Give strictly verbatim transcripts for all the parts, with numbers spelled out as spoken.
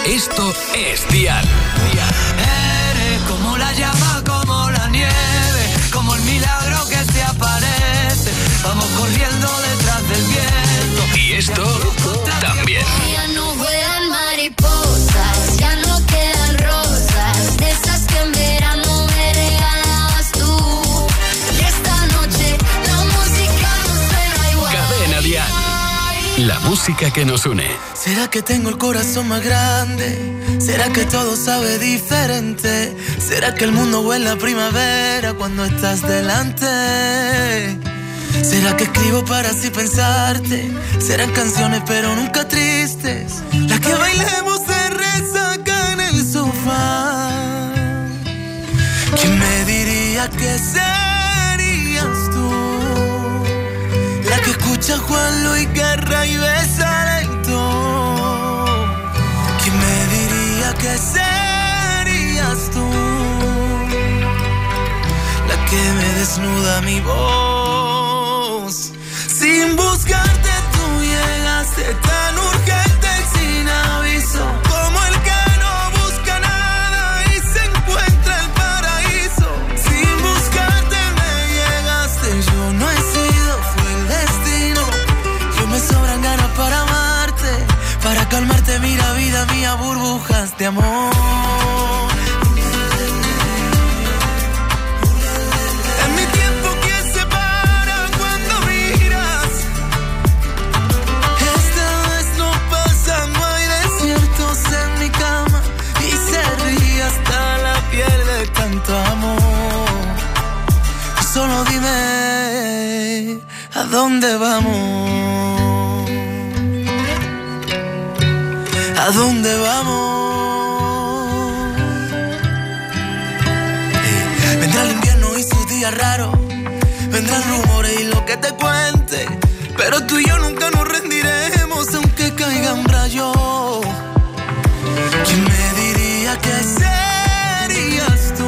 Esto es Dial. Eres como la llama, como la nieve, como el milagro que se aparece. Vamos corriendo detrás del viento. Y esto también. Ya no vuelan mariposas, ya no quedan rosas, de esas que en verano me regalabas tú. Y esta noche la música no suena igual. Cadena Dial. La música que nos une. ¿Será que tengo el corazón más grande? ¿Será que todo sabe diferente? ¿Será que el mundo huele a primavera cuando estás delante? ¿Será que escribo para así pensarte? Serán canciones pero nunca tristes, las que bailemos se resaca en el sofá. ¿Quién me diría que serías tú? La que escucha Juan Luis Guerra y besa lento. ¿Quién me diría que serías tú? La que me desnuda mi voz. Sin buscarte tú llegaste tan urgente y sin aviso, como el que no busca nada y se encuentra el paraíso. Sin buscarte me llegaste, yo no he sido, fue el destino. Yo me sobran ganas para amarte, para calmarte, mira vida mía, burbujas de amor. Tanto amor, solo dime a dónde vamos, a dónde vamos. Eh, vendrá el invierno y sus días raros, vendrán rumores y lo que te cuente, pero tú y yo nunca nos rendiremos aunque caigan rayos. ¿Quién me diría que serías tú?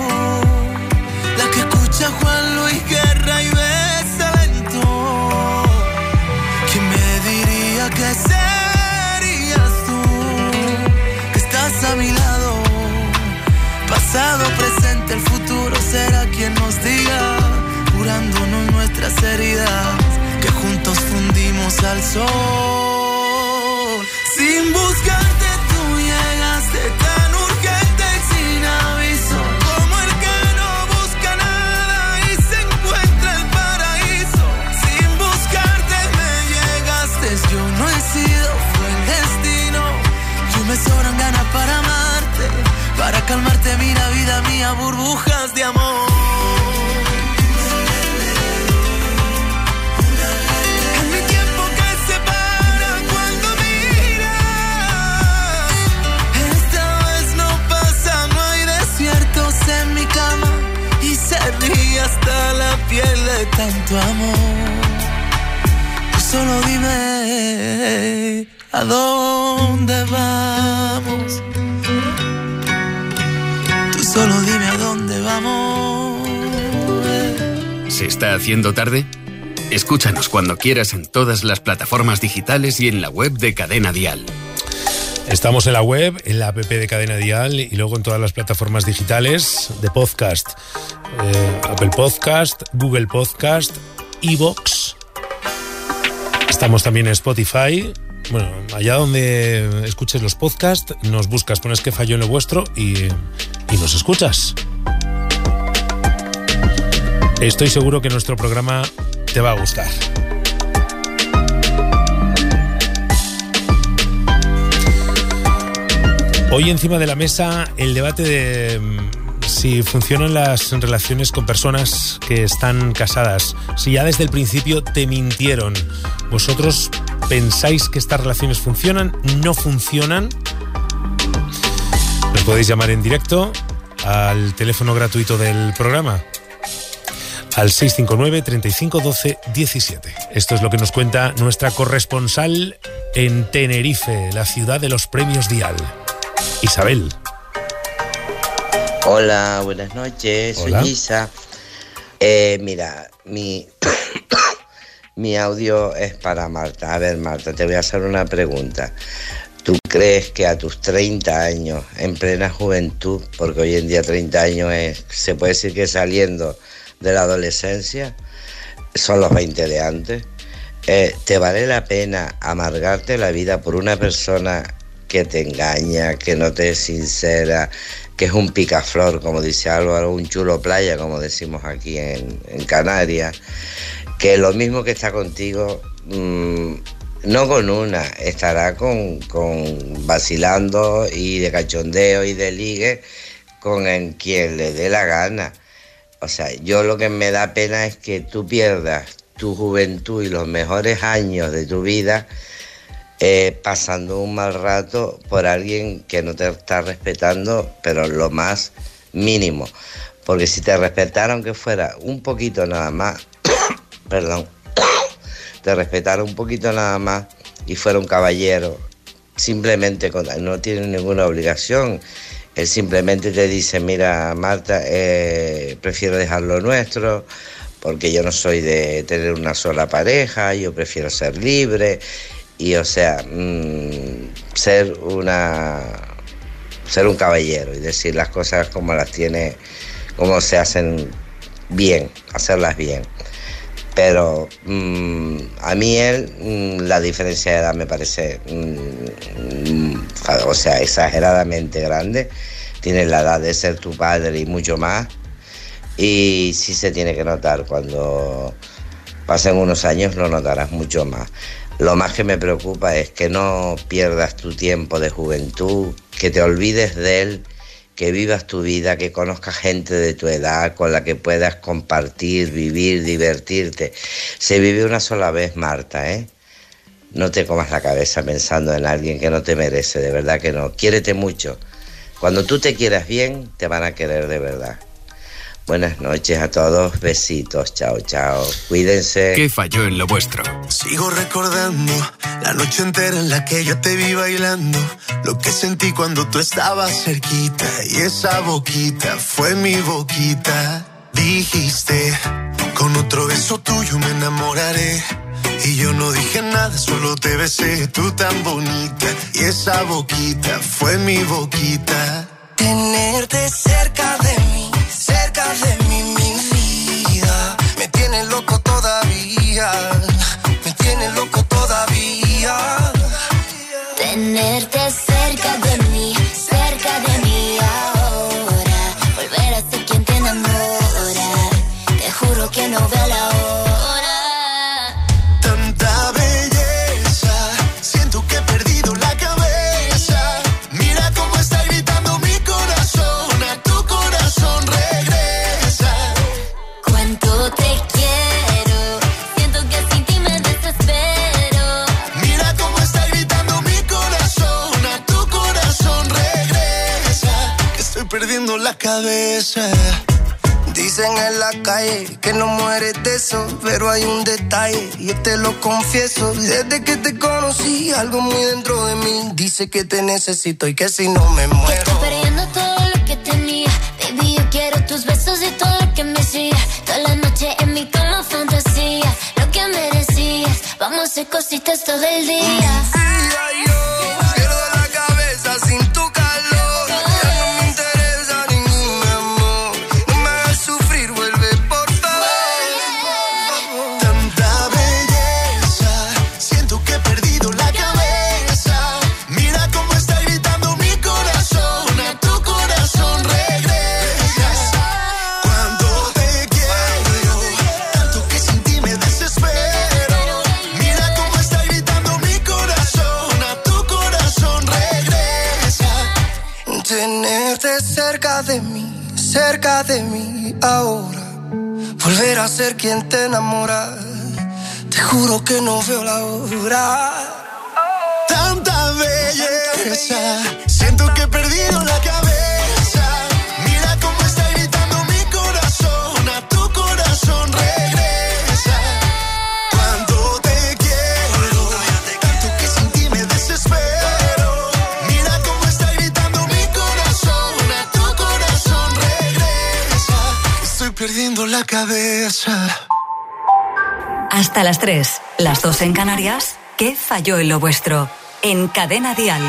La que escucha Juan Luis Guerra y besa lento. ¿Quién me diría que serías tú? Que estás a mi lado, pasado, presente, el futuro será quien nos diga, curándonos nuestras heridas, que juntos fundimos al sol. Sin buscarte tú llegaste tan urgente y sin aviso, como el que no busca nada y se encuentra el paraíso. Sin buscarte me llegaste, yo no he sido, fue el destino. Yo me sobran ganas para amarte, para calmarte, mira vida mía, burbujas de amor. En mi cama y se ríe hasta la piel de tanto amor. Tú solo dime a dónde vamos. Tú solo dime a dónde vamos. ¿Se está haciendo tarde? Escúchanos cuando quieras en todas las plataformas digitales y en la web de Cadena Dial. Estamos en la web, en la app de Cadena Dial y luego en todas las plataformas digitales de podcast. Eh, Apple Podcast, Google Podcast, iVoox. Estamos también en Spotify. Bueno, allá donde escuches los podcasts, nos buscas, pones que falló en lo vuestro y, y nos escuchas. Estoy seguro que nuestro programa te va a gustar. Hoy encima de la mesa el debate de si funcionan las relaciones con personas que están casadas, si ya desde el principio te mintieron. ¿Vosotros pensáis que estas relaciones funcionan? ¿No funcionan? Nos podéis llamar en directo al teléfono gratuito del programa, al seis cinco nueve, treinta y cinco, doce, diecisiete. Esto es lo que nos cuenta nuestra corresponsal en Tenerife, la ciudad de los premios Dial. Isabel. Hola, buenas noches, Hola. soy Isa. Eh, mira, mi, mi audio es para Marta. A ver, Marta, te voy a hacer una pregunta. ¿Tú crees que a tus treinta años, en plena juventud, porque hoy en día treinta años es, se puede decir que saliendo de la adolescencia, son los veinte de antes, eh, te vale la pena amargarte la vida por una persona que te engaña, que no te es sincera, que es un picaflor, como dice Álvaro, un chulo playa, como decimos aquí en, en Canarias, que lo mismo que está contigo... Mmm, no con una, estará con, con vacilando y de cachondeo y de ligue con en quien le dé la gana. O sea, yo lo que me da pena es que tú pierdas tu juventud y los mejores años de tu vida eh, pasando un mal rato por alguien que no te está respetando, pero lo más mínimo. Porque si te respetara, aunque fuera un poquito nada más, perdón, te respetara un poquito nada más y fuera un caballero, simplemente con, no tiene ninguna obligación, él simplemente te dice, mira Marta, eh, prefiero dejar lo nuestro, porque yo no soy de tener una sola pareja, yo prefiero ser libre, y o sea, mmm, ser una ser un caballero y decir las cosas como las tiene, como se hacen bien, hacerlas bien. Pero mmm, a mí él, mmm, la diferencia de edad me parece, mmm, o sea, exageradamente grande. Tiene la edad de ser tu padre y mucho más. Y sí se tiene que notar, cuando pasen unos años lo notarás mucho más. Lo más que me preocupa es que no pierdas tu tiempo de juventud, que te olvides de él, que vivas tu vida, que conozcas gente de tu edad con la que puedas compartir, vivir, divertirte. Se vive una sola vez, Marta, ¿eh? No te comas la cabeza pensando en alguien que no te merece, de verdad que no. Quiérete mucho. Cuando tú te quieras bien, te van a querer de verdad. Buenas noches a todos, besitos, chao, chao, cuídense. ¿Qué falló en lo vuestro? Sigo recordando la noche entera en la que yo te vi bailando, lo que sentí cuando tú estabas cerquita, y esa boquita fue mi boquita. Dijiste, con otro beso tuyo me enamoraré, y yo no dije nada, solo te besé, tú tan bonita, y esa boquita fue mi boquita. Tenerte cerca de mí, cerca de mí, mi vida, me tiene loco todavía, me tiene loco todavía. Tenerte cerca de mí, cerca de mí ahora, volver a ser quien te enamora, te juro que no veo la hora. Tanta belleza, siento que he perdido la cabeza, mira cómo está gritando mi corazón, a tu corazón regresa. Cuánto te quiero, siento que sin ti me desespero. Mira cómo está gritando mi corazón, a tu corazón regresa, que estoy perdiendo la cabeza. Dicen en la calle que no mueres de eso, pero hay un detalle, yo te lo confieso. Desde que te conocí, algo muy dentro de mí dice que te necesito y que si no me muero. Que estoy perdiendo todo lo que tenía, baby, yo quiero tus besos y todo lo que me hacía. Toda la noche en mi cama fantasía, lo que merecías, vamos a hacer cositas todo el día. Sí, ay, yo quiero la cabeza sin tu calor, ya no me interesa ningún amor, no me hagas sufrir, vuelve por favor. Tanta belleza, siento que he perdido la cabeza, mira cómo está gritando mi corazón, a tu corazón regresa. Cuando te quiero, tanto que sin ti me desespero, mira cómo está gritando mi corazón, a tu corazón regresa. Tenerte cerca de mí, cerca de mí ahora, volver a ser quien te enamora, te juro que no veo la hora. Tanta belleza, siento que he perdido la cabeza, mira cómo está gritando mi corazón, a tu corazón regresa. Cuando te quiero, tanto que sin ti me desespero, mira cómo está gritando mi corazón, a tu corazón regresa, estoy perdiendo la cabeza. Hasta las tres, las dos en Canarias. ¿Qué falló en lo vuestro? en Cadena Dial.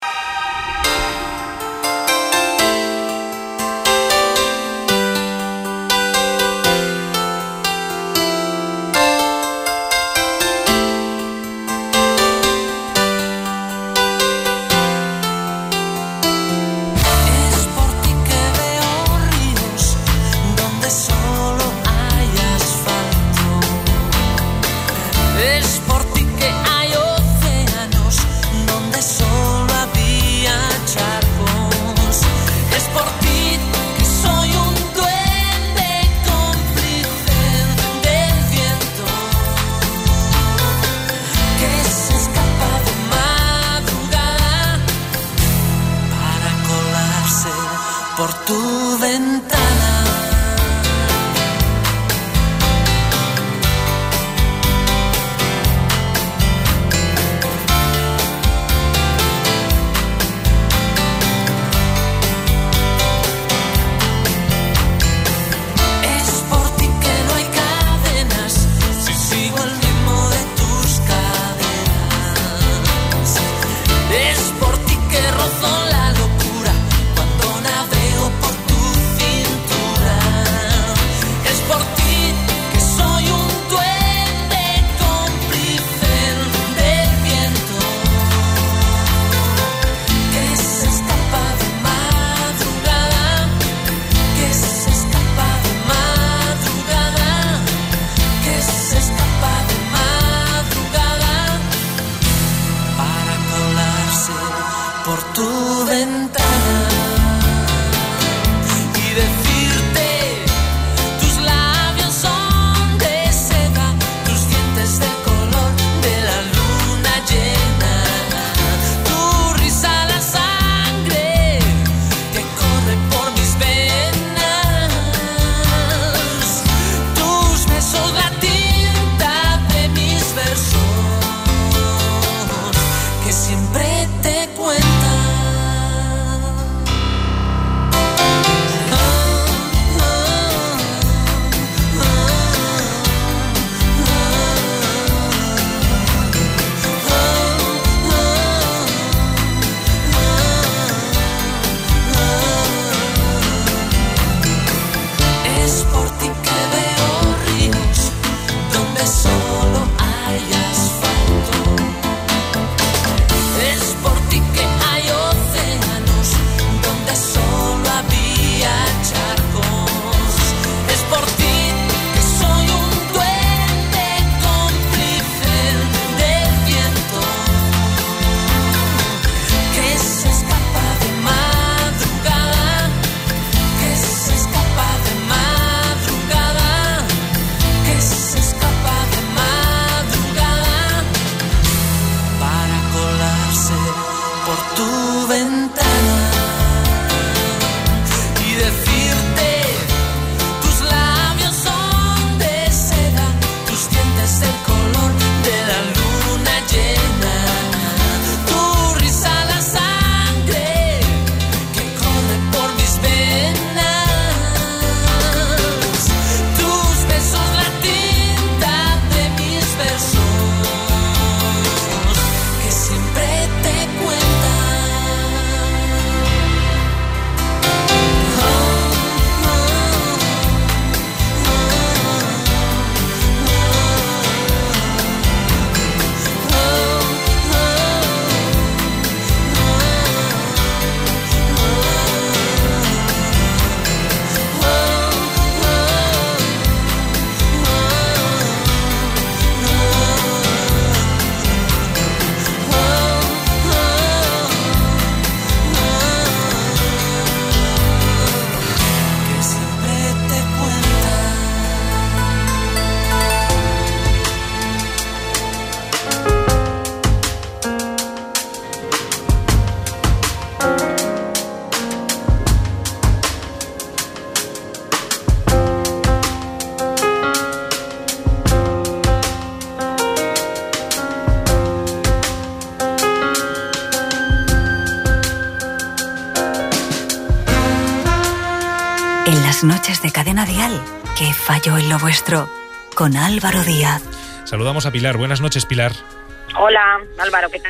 En las noches de Cadena Dial, ¿qué falló en lo vuestro? Con Álvaro Díaz. Saludamos a Pilar. Buenas noches, Pilar. Hola, Álvaro, ¿qué tal?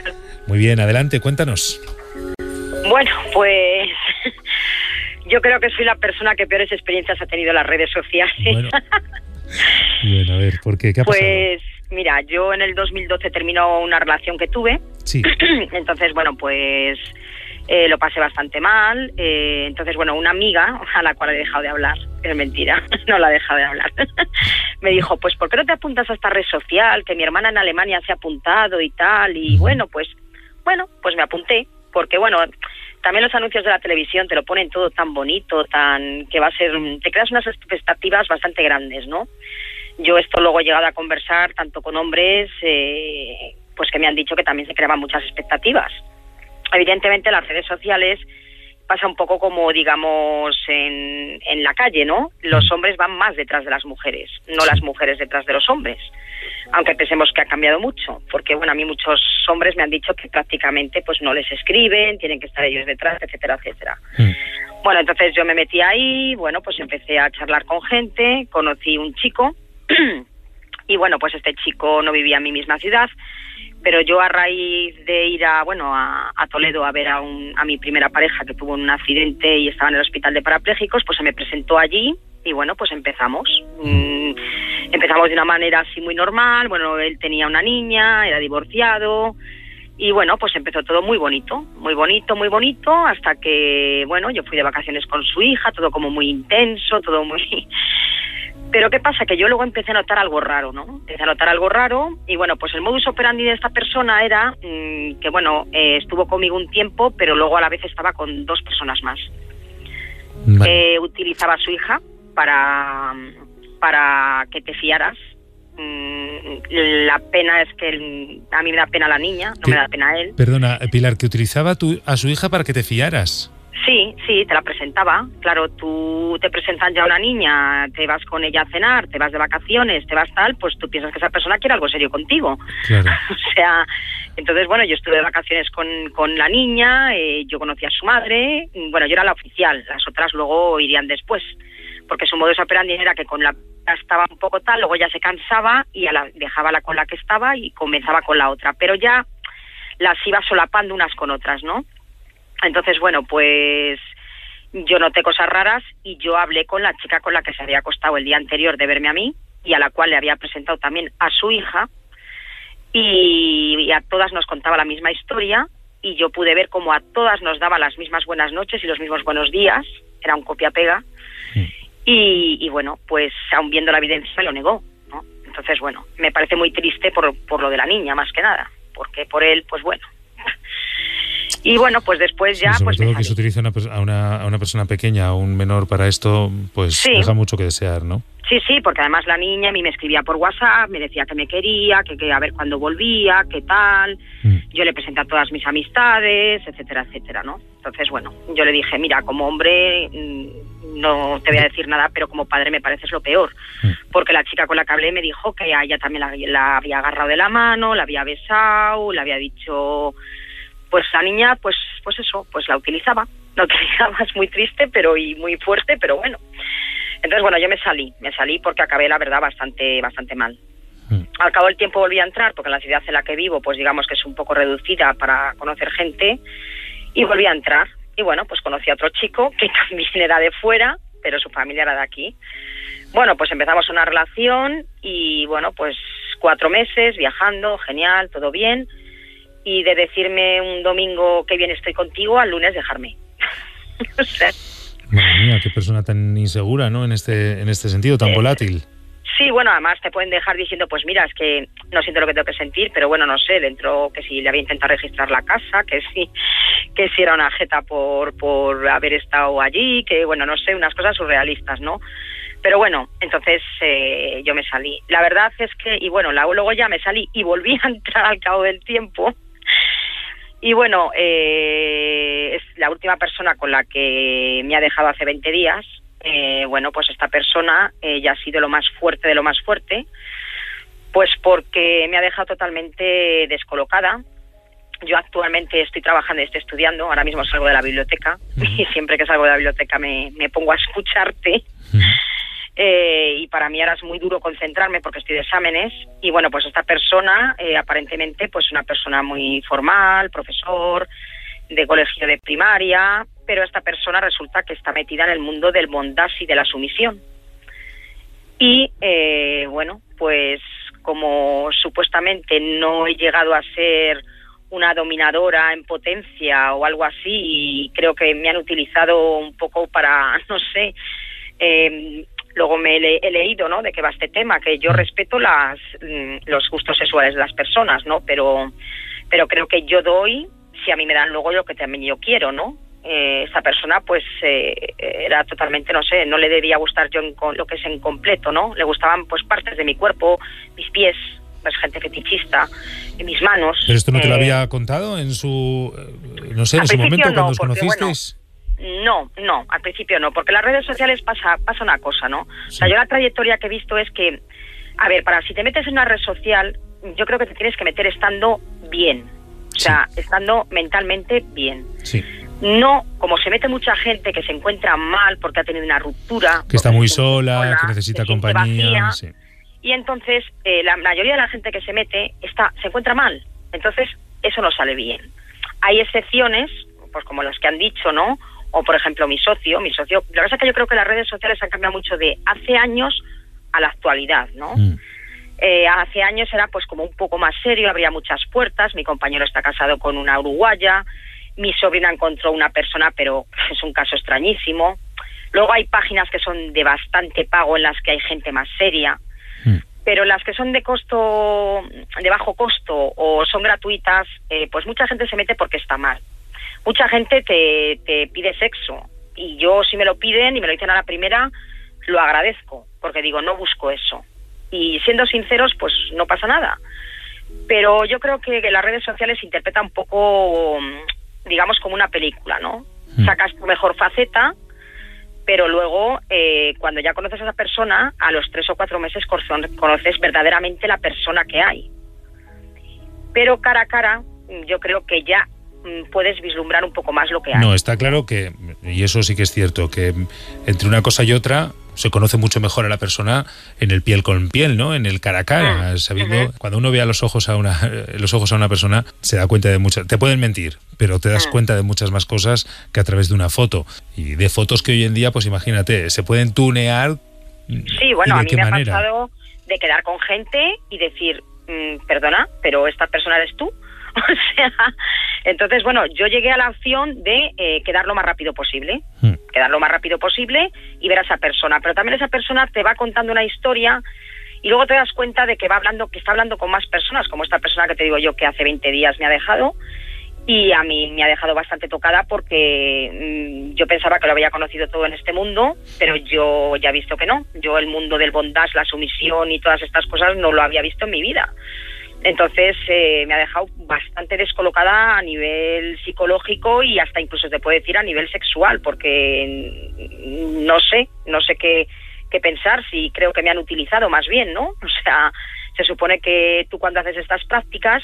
Muy bien, adelante, cuéntanos. Bueno, pues yo creo que soy la persona que peores experiencias ha tenido en las redes sociales. Bueno, bueno a ver, ¿por qué? ¿Qué ha pasado? Pues mira, yo en el dos mil doce terminó una relación que tuve. Sí. Entonces, bueno, pues eh, lo pasé bastante mal. Eh, entonces, bueno, una amiga a la cual he dejado de hablar, es mentira, no la he dejado de hablar, me dijo, pues ¿por qué no te apuntas a esta red social? Que mi hermana en Alemania se ha apuntado y tal. Y bueno, pues, bueno, pues me apunté. Porque, bueno, también los anuncios de la televisión te lo ponen todo tan bonito, tan que va a ser... Te creas unas expectativas bastante grandes, ¿no? Yo esto luego he llegado a conversar tanto con hombres, eh, pues que me han dicho que también se creaban muchas expectativas. Evidentemente, las redes sociales pasa un poco como, digamos, en, en la calle, ¿no? Los hombres van más detrás de las mujeres, no las mujeres detrás de los hombres. Aunque pensemos que ha cambiado mucho, porque bueno, a mí muchos hombres me han dicho que prácticamente pues no les escriben, tienen que estar ellos detrás, etcétera, etcétera. Mm. Bueno, entonces yo me metí ahí, bueno, pues empecé a charlar con gente, conocí un chico y bueno, pues este chico no vivía en mi misma ciudad, pero yo a raíz de ir a, bueno, a, a Toledo a ver a, un, a mi primera pareja que tuvo un accidente y estaba en el hospital de parapléjicos, pues se me presentó allí. Y bueno, pues empezamos. Mm, empezamos de una manera así muy normal. Bueno, él tenía una niña, era divorciado. Y bueno, pues empezó todo muy bonito, muy bonito, muy bonito, hasta que, bueno, yo fui de vacaciones con su hija, todo como muy intenso, todo muy... Pero ¿qué pasa? Que yo luego empecé a notar algo raro, ¿no? Empecé a notar algo raro y bueno, pues el modus operandi de esta persona era mmm, que, bueno, eh, estuvo conmigo un tiempo, pero luego a la vez estaba con dos personas más. Vale. Eh, utilizaba a su hija para, para que te fiaras. La pena es que a mí me da pena la niña, no me da pena a él. Perdona, Pilar, que utilizaba tu, a su hija para que te fiaras. Sí, sí, te la presentaba. Claro, tú te presentan ya a una niña, te vas con ella a cenar, te vas de vacaciones, te vas tal, pues tú piensas que esa persona quiere algo serio contigo. Claro. O sea, entonces, bueno, yo estuve de vacaciones con, con la niña, eh, yo conocí a su madre, bueno, yo era la oficial, las otras luego irían después. Porque su modus operandi era que con la estaba un poco tal, luego ya se cansaba y a la, dejaba la con la que estaba y comenzaba con la otra, pero ya las iba solapando unas con otras, ¿no? Entonces, bueno, pues yo noté cosas raras y yo hablé con la chica con la que se había acostado el día anterior de verme a mí y a la cual le había presentado también a su hija y, y a todas nos contaba la misma historia y yo pude ver cómo a todas nos daba las mismas buenas noches y los mismos buenos días, era un copia-pega. Sí. Y, y bueno, pues aún viendo la evidencia me lo negó, ¿no? Entonces, bueno, me parece muy triste por, por lo de la niña, más que nada, porque por él, pues bueno. Y bueno, pues después ya... Sí, sobre pues todo que se utiliza una, a, una, a una persona pequeña, a un menor para esto, pues sí. Deja mucho que desear, ¿no? Sí, sí, porque además la niña a mí me escribía por WhatsApp, me decía que me quería, que, que a ver cuándo volvía, qué tal. Mm. Yo le presenté a todas mis amistades, etcétera, etcétera, ¿no? Entonces, bueno, yo le dije, mira, como hombre... no te voy a decir nada, pero como padre me pareces lo peor, porque la chica con la que hablé me dijo que a ella también la, la había agarrado de la mano, la había besado, le había dicho, pues la niña, pues pues eso, pues la utilizaba, la utilizaba, es muy triste, pero y muy fuerte, pero bueno. Entonces, bueno, yo me salí, me salí porque acabé, la verdad, bastante bastante mal. Al cabo del tiempo volví a entrar, porque en la ciudad en la que vivo, pues digamos que es un poco reducida para conocer gente, y volví a entrar. Y bueno, pues conocí a otro chico que también era de fuera, pero su familia era de aquí. Bueno, pues empezamos una relación y bueno, pues cuatro meses viajando, genial, todo bien. Y de decirme un domingo que bien estoy contigo, al lunes dejarme. O sea, madre mía, qué persona tan insegura, ¿no? En este, en este sentido, tan eh, volátil. Sí, bueno, además te pueden dejar diciendo, pues mira, es que no siento lo que tengo que sentir, pero bueno, no sé, dentro que si le había intentado registrar la casa, que si, que si era una jeta por, por haber estado allí, que bueno, no sé, unas cosas surrealistas, ¿no? Pero bueno, entonces eh, yo me salí. La verdad es que, y bueno, luego ya me salí y volví a entrar al cabo del tiempo. Y bueno, eh, es la última persona con la que me ha dejado hace veinte días. Eh, bueno, pues esta persona eh, ya ha sido lo más fuerte de lo más fuerte, pues porque me ha dejado totalmente descolocada. Yo actualmente estoy trabajando y estoy estudiando, ahora mismo salgo de la biblioteca, uh-huh. y siempre que salgo de la biblioteca me, me pongo a escucharte. Uh-huh. Eh, y para mí ahora es muy duro concentrarme porque estoy de exámenes. Y bueno, pues esta persona, eh, aparentemente, pues una persona muy formal, profesor de colegio de primaria, pero esta persona resulta que está metida en el mundo del bondage y de la sumisión. Y eh, bueno, pues como supuestamente no he llegado a ser una dominadora en potencia o algo así, y creo que me han utilizado un poco para, no sé, eh, luego me he, he leído, ¿no?, de qué va este tema, que yo respeto las los gustos sexuales de las personas, ¿no?, pero pero creo que yo doy si a mí me dan luego lo que también yo quiero, ¿no? Eh, esta persona pues eh, era totalmente, no sé, no le debía gustar yo en, lo que es en completo, ¿no? Le gustaban pues partes de mi cuerpo, mis pies, pues gente fetichista, y mis manos. ¿Pero esto no te eh, lo había contado en su, no sé, en su momento no, cuando os porque, conocisteis? Bueno, no, no, al principio no, porque en las redes sociales pasa, pasa una cosa, ¿no? Sí. O sea, yo la trayectoria que he visto es que, a ver, para si te metes en una red social, yo creo que te tienes que meter estando bien, o sea, sí. estando mentalmente bien. Sí. No, como se mete mucha gente que se encuentra mal porque ha tenido una ruptura, que está muy sola, sola, que necesita compañía, vacía, sí. Y entonces eh, la mayoría de la gente que se mete está se encuentra mal, entonces eso no sale bien. Hay excepciones, pues como las que han dicho, ¿no? O por ejemplo mi socio, mi socio, la verdad es que yo creo que las redes sociales han cambiado mucho de hace años a la actualidad, ¿no? Mm. Eh, hace años era pues como un poco más serio, abría muchas puertas, mi compañero está casado con una uruguaya, mi sobrina encontró una persona, pero es un caso extrañísimo. Luego hay páginas que son de bastante pago en las que hay gente más seria, mm. pero las que son de costo, de bajo costo o son gratuitas, eh, pues mucha gente se mete porque está mal. Mucha gente te, te pide sexo y yo si me lo piden y me lo dicen a la primera, lo agradezco, porque digo, no busco eso. Y siendo sinceros, pues no pasa nada. Pero yo creo que las redes sociales se interpreta un poco, digamos, como una película, ¿no? Mm. Sacas tu mejor faceta, pero luego, eh, cuando ya conoces a esa persona, a los tres o cuatro meses conoces verdaderamente la persona que hay. Pero cara a cara, yo creo que ya mm, puedes vislumbrar un poco más lo que hay. No, está claro que, y eso sí que es cierto, que entre una cosa y otra se conoce mucho mejor a la persona en el piel con piel, ¿no? En el cara a cara, ah, sabiendo, uh-huh. cuando uno ve a los ojos a una los ojos a una persona, se da cuenta de muchas, te pueden mentir, pero te das uh-huh. cuenta de muchas más cosas que a través de una foto. Y de fotos que hoy en día, pues imagínate, se pueden tunear. Sí, bueno, a mí me manera? ha pasado de quedar con gente y decir, mmm, perdona, pero esta persona eres tú. O sea, entonces, bueno, yo llegué a la opción de eh, quedar lo más rápido posible, hmm. quedar lo más rápido posible y ver a esa persona, pero también esa persona te va contando una historia y luego te das cuenta de que va hablando, que está hablando con más personas, como esta persona que te digo yo que hace veinte días me ha dejado, y a mí me ha dejado bastante tocada porque mmm, yo pensaba que lo había conocido todo en este mundo, pero yo ya he visto que no, yo el mundo del bondage, la sumisión y todas estas cosas no lo había visto en mi vida. Entonces eh, me ha dejado bastante descolocada a nivel psicológico y hasta incluso te puedo decir a nivel sexual, porque no sé, no sé qué, qué pensar, si creo que me han utilizado más bien, ¿no? O sea, se supone que tú cuando haces estas prácticas,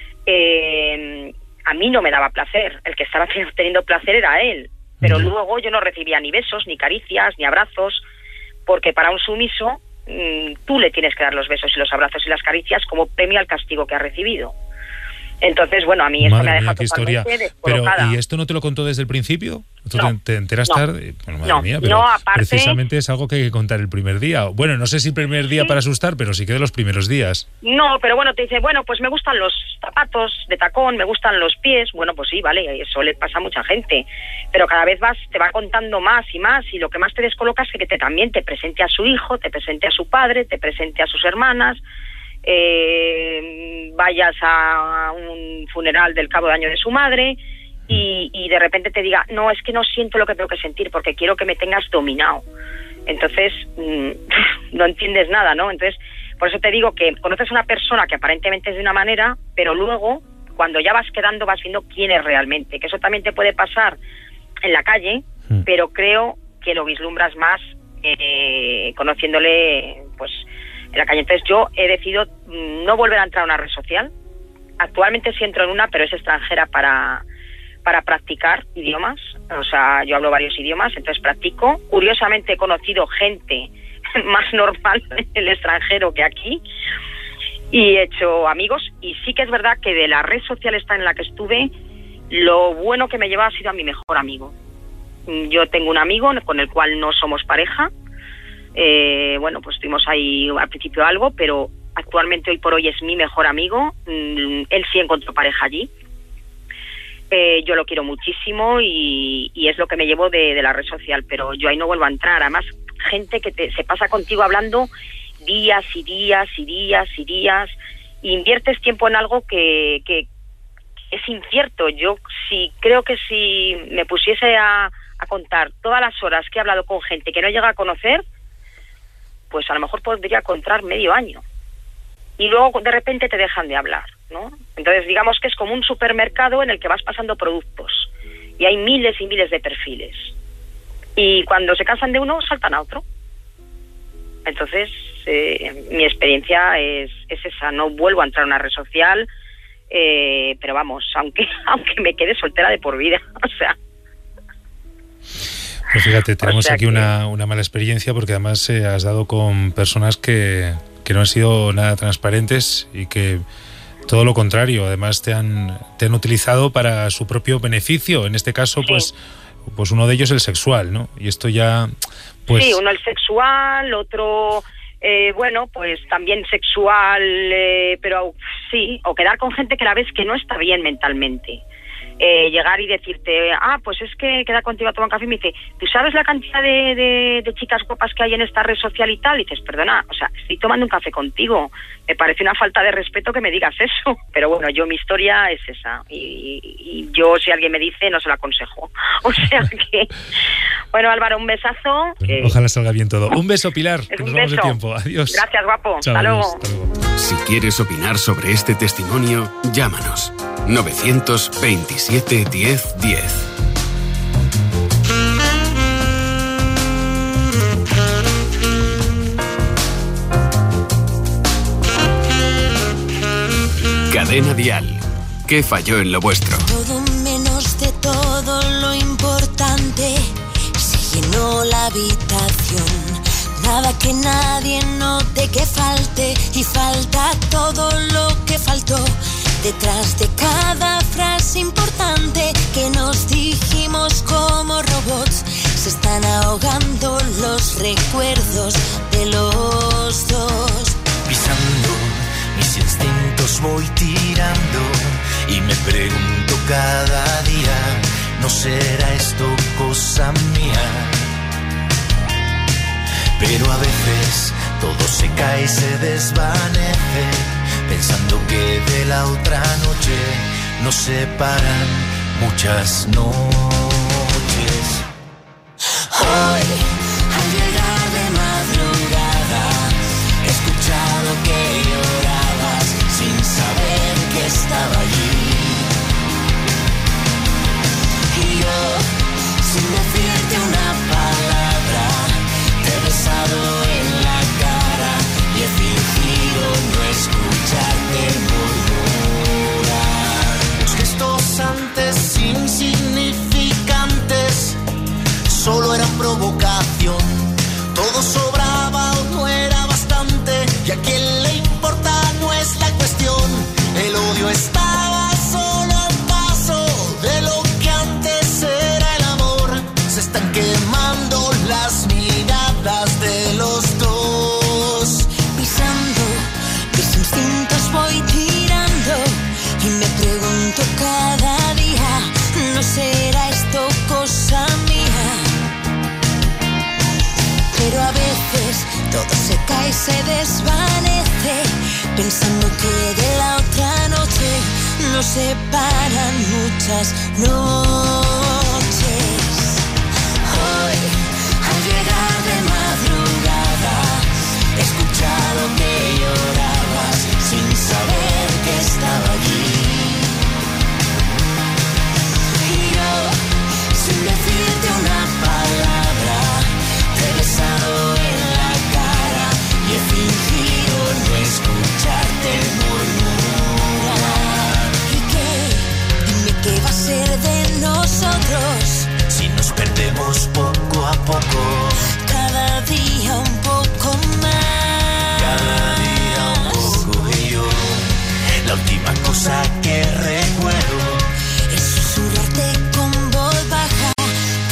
eh, a mí no me daba placer, el que estaba teniendo placer era él, pero uh-huh. luego yo no recibía ni besos, ni caricias, ni abrazos, porque para un sumiso tú le tienes que dar los besos y los abrazos y las caricias como premio al castigo que ha recibido. Entonces, bueno, a mí esto Madre me ha dejado mía, totalmente descolocada. Pero, ¿y esto no te lo contó desde el principio? ¿Tú no, te enteras no, tarde? Bueno, madre no, mía, pero no, aparte, precisamente es algo que hay que contar el primer día. Bueno, no sé si el primer día sí. para asustar, pero sí que de los primeros días. No, pero bueno, te dice, bueno, pues me gustan los zapatos de tacón, me gustan los pies. Bueno, pues sí, vale, eso le pasa a mucha gente. Pero cada vez vas, te va contando más y más, y lo que más te descoloca es que te, también te presente a su hijo, te presente a su padre, te presente a sus hermanas, eh, vayas a un funeral del cabo de año de su madre y, y de repente te diga, no, es que no siento lo que tengo que sentir porque quiero que me tengas dominado. Entonces mmm, no entiendes nada, ¿no? Entonces, por eso te digo que conoces a una persona que aparentemente es de una manera, pero luego cuando ya vas quedando vas viendo quién es realmente, que eso también te puede pasar en la calle, mm. pero creo que lo vislumbras más eh, conociéndole pues en la calle. Entonces yo he decidido no volver a entrar a una red social. Actualmente sí entro en una, pero es extranjera para, para practicar idiomas. O sea, yo hablo varios idiomas, entonces practico. Curiosamente he conocido gente más normal en el extranjero que aquí. Y he hecho amigos, y sí que es verdad que de la red social esta en la que estuve, lo bueno que me lleva ha sido a mi mejor amigo. Yo tengo un amigo con el cual no somos pareja. Eh, bueno, pues tuvimos ahí al principio algo, pero actualmente hoy por hoy es mi mejor amigo. Mm, él sí encontró pareja allí. Eh, yo lo quiero muchísimo y, y es lo que me llevo de, de la red social, pero yo ahí no vuelvo a entrar. Además, gente que te, se pasa contigo hablando días y días y días y días, e inviertes tiempo en algo que, que es incierto. Yo sí creo que si me pusiese a, a contar todas las horas que he hablado con gente que no llega a conocer, pues a lo mejor podría contar medio año. Y luego de repente te dejan de hablar, ¿no? Entonces digamos que es como un supermercado en el que vas pasando productos y hay miles y miles de perfiles. Y cuando se cansan de uno, saltan a otro. Entonces, eh, mi experiencia es, es esa. No vuelvo a entrar a una red social, eh, pero vamos, aunque aunque me quede soltera de por vida, o sea... Pues fíjate, tenemos o sea aquí que... una, una mala experiencia porque además eh, has dado con personas que, que no han sido nada transparentes y que todo lo contrario, además te han, te han utilizado para su propio beneficio. En este caso, sí. pues, pues uno de ellos el sexual, ¿no? Y esto ya... Pues... Sí, uno el sexual, otro, eh, bueno, pues también sexual, eh, pero sí, o quedar con gente que la ves que no está bien mentalmente. Eh, llegar y decirte, ah, pues es que queda contigo a tomar un café y me dice, ¿tú sabes la cantidad de, de, de chicas guapas que hay en esta red social y tal? Y dices, perdona, o sea, estoy tomando un café contigo, me parece una falta de respeto que me digas eso. Pero bueno, yo mi historia es esa y, y yo si alguien me dice no se lo aconsejo. O sea que, bueno, Álvaro, un besazo. Bueno, eh, ojalá salga bien todo. Un beso, Pilar, que nos vamos de tiempo. Adiós. Gracias, guapo. Chao, hasta, luego. hasta luego. Si quieres opinar sobre este testimonio, llámanos. novecientos veintisiete diez diez. Cadena Dial. ¿Qué falló en lo vuestro? Todo menos de todo lo importante se llenó la habitación. Nada que nadie note que falte y falta todo lo que faltó. Detrás de cada frase importante que nos dijimos como robots, se están ahogando los recuerdos de los dos. Pisando mis instintos voy tirando y me pregunto cada día, ¿no será esto cosa mía? Pero a veces todo se cae y se desvanece, pensando que de la otra noche nos separan muchas noches. Hoy, al llegar de madrugada, he escuchado que llorabas sin saber que estaba allí. Y yo, sin decirte una palabra, te he besado en la cara y he fingido no escucharte murmurar. Los gestos antes insignificantes solo eran provocación. Todo sobraba o no era bastante, y a quien le importa no es la cuestión. El odio estaba solo a un paso de lo que antes era el amor. Se están quemando las miradas de los dos. Pisando mis instintos voy tirando y me pregunto cada día, ¿no será esto cosa mía? Pero a veces todo se cae y se desvanece, pensando que de la otra noche nos separan muchas noches. Hoy, al llegar de madrugada, he escuchado que llorabas sin saber que estaba allí. Y yo, sin decirte una palabra, te he besado en la cara y he fingido no escucharte murmurar. ¿Y qué? Dime qué va a ser de noche.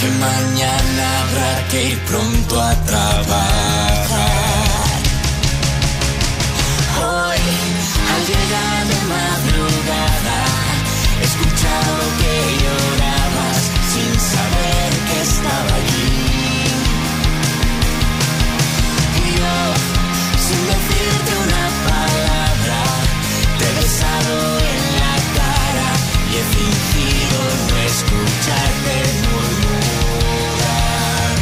que mañana habrá que ir pronto a trabajar. Hoy, al llegar de madrugada, he escuchado que llorabas sin saber que estaba allí. Y yo, sin decirte una palabra, te he besado en la cara y he fingido no escucharte murmurar.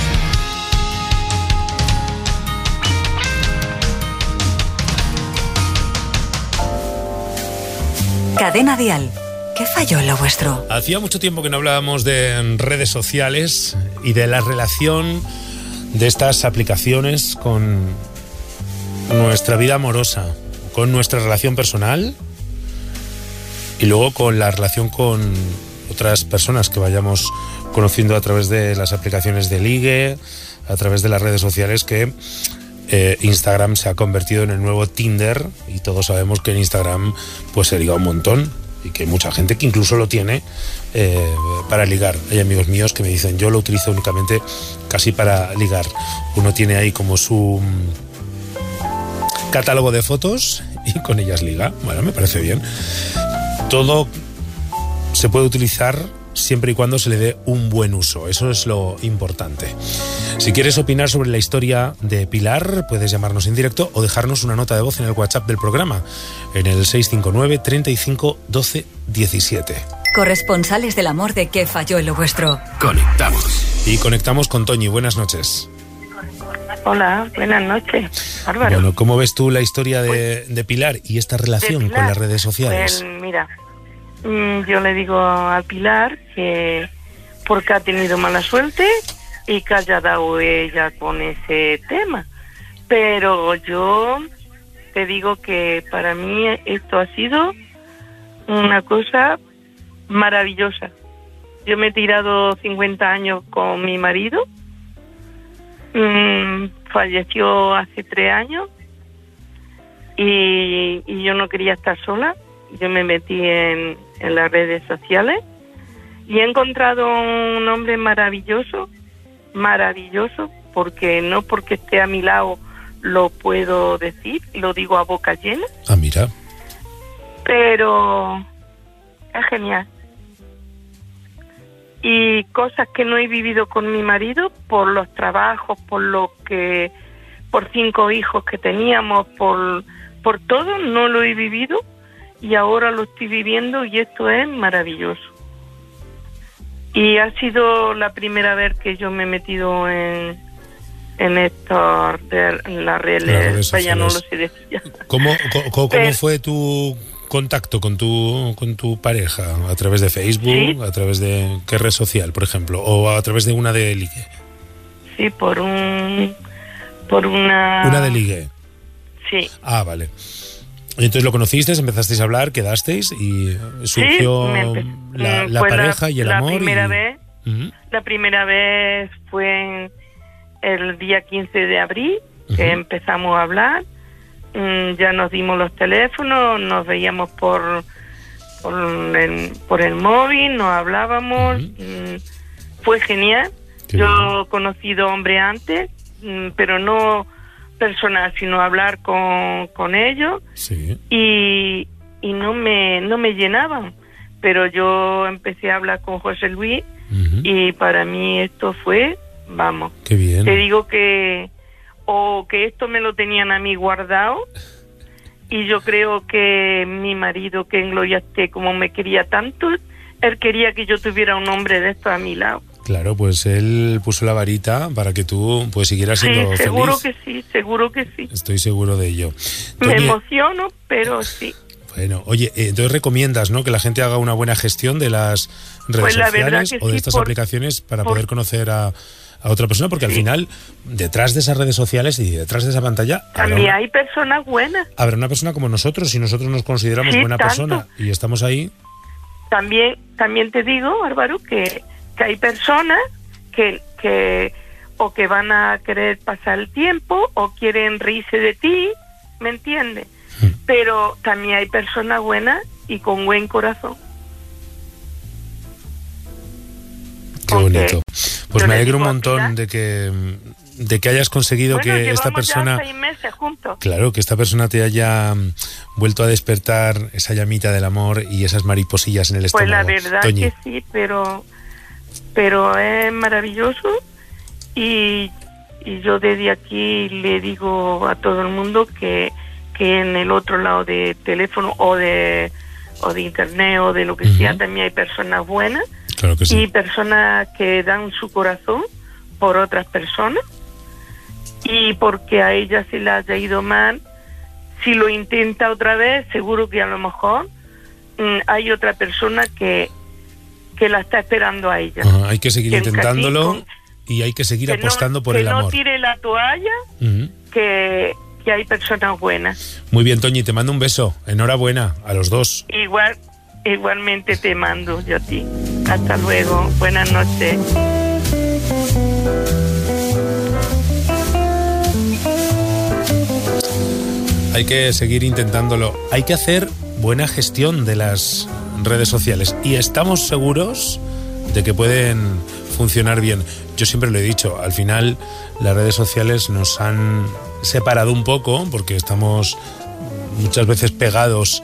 Cadena Dial. ¿Qué falló en lo vuestro? Hacía mucho tiempo que no hablábamos de redes sociales y de la relación de estas aplicaciones con nuestra vida amorosa, con nuestra relación personal y luego con la relación con otras personas que vayamos conociendo a través de las aplicaciones de ligue, a través de las redes sociales, que eh, Instagram se ha convertido en el nuevo Tinder, y todos sabemos que en Instagram pues se liga un montón y que hay mucha gente que incluso lo tiene eh, para ligar. Hay amigos míos que me dicen, yo lo utilizo únicamente casi para ligar. Uno tiene ahí como su catálogo de fotos y con ellas liga. Bueno, me parece bien. Todo se puede utilizar siempre y cuando se le dé un buen uso. Eso es lo importante. Si quieres opinar sobre la historia de Pilar, puedes llamarnos en directo o dejarnos una nota de voz en el WhatsApp del programa, en el seis cinco nueve, treinta y cinco, doce, diecisiete. Corresponsales del amor de ¿Qué falló en lo vuestro? Conectamos. Y conectamos con Toñi. Buenas noches. Hola, buenas noches, Álvaro. Bueno, ¿cómo ves tú la historia de, de Pilar y esta relación Pilar, con las redes sociales? Pues mira, yo le digo a Pilar que porque ha tenido mala suerte y que haya dado ella con ese tema, pero yo te digo que para mí esto ha sido una cosa maravillosa. Yo me he tirado cincuenta años con mi marido, mm, falleció hace tres años y, y yo no quería estar sola. Yo me metí en, en las redes sociales y he encontrado un hombre maravilloso, maravilloso, porque no porque esté a mi lado lo puedo decir, lo digo a boca llena. Ah, mira. Pero es genial. Y cosas que no he vivido con mi marido por los trabajos, por lo que, por cinco hijos que teníamos, por, por todo, no lo he vivido. Y ahora lo estoy viviendo y esto es maravilloso. Y ha sido la primera vez que yo me he metido en, en esto, de, en las redes, vaya, no lo sé decir ya. ¿Cómo, cómo, cómo Pero, fue tu contacto con tu con tu pareja? ¿A través de Facebook? ¿Sí? ¿A través de qué red social, por ejemplo? ¿O a través de una de ligue? Sí, por un... por una... ¿Una de ligue? Sí. Ah, vale. Y entonces lo conocisteis, empezasteis a hablar, quedasteis y surgió sí, la, la pareja la, y el la amor. Primera y... vez, uh-huh. La primera vez fue en el día quince de abril, uh-huh. que empezamos a hablar. Mm, ya nos dimos los teléfonos, nos veíamos por por el, por el móvil, nos hablábamos. Uh-huh. Mm, fue genial. Qué Yo bien. He conocido hombre antes, mm, pero no personal, sino hablar con, con ellos. Sí. y, y no me no me llenaban, pero yo empecé a hablar con José Luis, uh-huh. y para mí esto fue, vamos, qué bien. Te digo que o que esto me lo tenían a mí guardado, y yo creo que mi marido, que en gloria esté, como me quería tanto, él quería que yo tuviera un hombre de esto a mi lado. Claro, pues él puso la varita para que tú pues siguieras siendo sí, seguro feliz. que sí, seguro que sí. Estoy seguro de ello. Me Tony, emociono, pero sí. Bueno, oye, entonces recomiendas, ¿no?, que la gente haga una buena gestión de las redes pues sociales o de sí, estas por, aplicaciones para por, poder conocer a, a otra persona, porque sí. al final, detrás de esas redes sociales y detrás de esa pantalla... También una, hay personas buenas. Habrá una persona como nosotros, si nosotros nos consideramos sí, buena tanto. persona y estamos ahí... También, también te digo, Álvaro, que, que hay personas que, que o que van a querer pasar el tiempo o quieren reírse de ti, ¿me entiendes? Mm. Pero también hay personas buenas y con buen corazón. Qué bonito. Pues Yo me le alegro un digo a montón Pilar, de que de que hayas conseguido bueno, que esta llevamos persona... ya seis meses juntos. Claro, que esta persona te haya mm, vuelto a despertar esa llamita del amor y esas mariposillas en el Pues estómago. la verdad Toñi. que sí, pero pero es maravilloso y, y yo desde aquí le digo a todo el mundo que, que en el otro lado de teléfono o de o de internet o de lo que Ujú. sea también hay personas buenas Claro que sí. y personas que dan su corazón por otras personas y porque a ella se le haya ido mal, si lo intenta otra vez, seguro que a lo mejor mm, hay otra persona que, que la está esperando a ella. Ajá, hay que seguir Que intentándolo con- y hay que seguir que no- apostando por que el no amor. tire la toalla, Ujú. que, que hay personas buenas. Muy bien, Toñi, te mando un beso. Enhorabuena a los dos. Igual, igualmente te mando yo a ti. Hasta luego. Buenas noches. Hay que seguir intentándolo. Hay que hacer buena gestión de las redes sociales y estamos seguros de que pueden funcionar bien. Yo siempre lo he dicho, al final las redes sociales nos han separado un poco porque estamos muchas veces pegados